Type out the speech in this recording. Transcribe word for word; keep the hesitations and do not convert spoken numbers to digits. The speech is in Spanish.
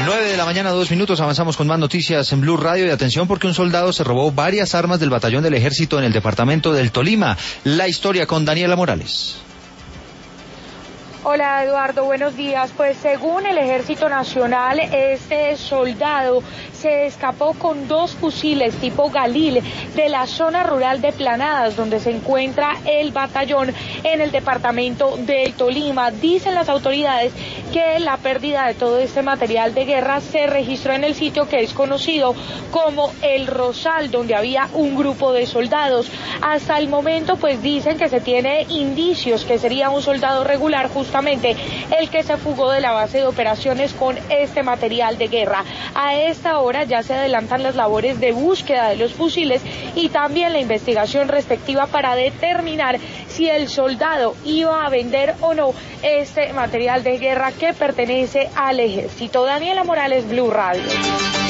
nueve de la mañana, dos minutos, avanzamos con más noticias en Blue Radio. Y atención, porque un soldado se robó varias armas del batallón del ejército en el departamento del Tolima. La historia con Daniela Morales. Hola Eduardo, buenos días. Pues según el Ejército Nacional, este soldado se escapó con dos fusiles tipo Galil de la zona rural de Planadas, donde se encuentra el batallón en el departamento del Tolima. Dicen las autoridades que la pérdida de todo este material de guerra se registró en el sitio que es conocido como El Rosal, donde había un grupo de soldados. Hasta el momento, pues dicen que se tiene indicios que sería un soldado regular, justamente el que se fugó de la base de operaciones con este material de guerra. A esta hora ya se adelantan las labores de búsqueda de los fusiles y también la investigación respectiva para determinar si el soldado iba a vender o no este material de guerra que pertenece al ejército. Daniela Morales, Blue Radio.